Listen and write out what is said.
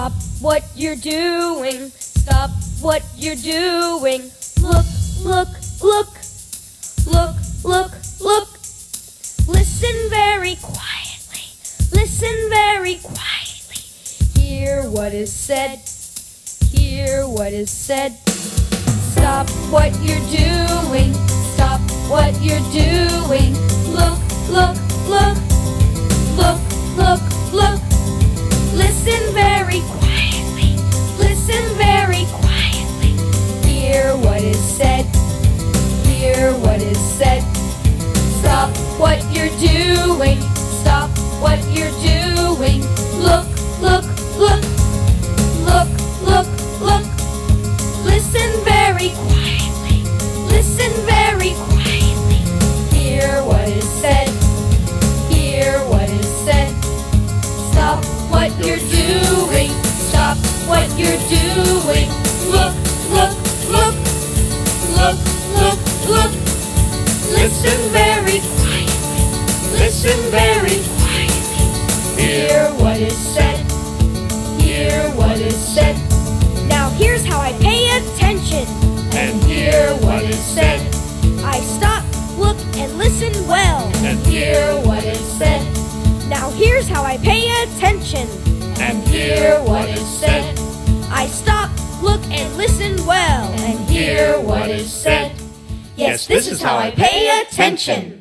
Stop what you're doing. Stop what you're doing. Look, look, look. Look, look, look. Listen very quietly. Listen very quietly. Hear what is said. Hear what is said. Stop what you're doing. Stop what you're doing. Look, look, look. Look, look, look. Listen very quietly. Listen very quietly. Hear what is said. Hear what is said. Stop what you're doing. Stop what you're doing. Look, look, look. Look, look, look. Listen very quietly. Listen very quietly. Hear what is said. Hear what is said. Stop what you're doing. Stop what you're doing. Look, look, look. Look, look, look. Listen very quietly. Listen very quietly. Hear what is said. Hear what is said. Now here's how I pay attention And hear what is said. I stop, look, and listen well. And hear what is said. Now here's how I pay attention And hear what is said. I stop, look, and listen well. And hear what is said. Yes, this is how I pay attention.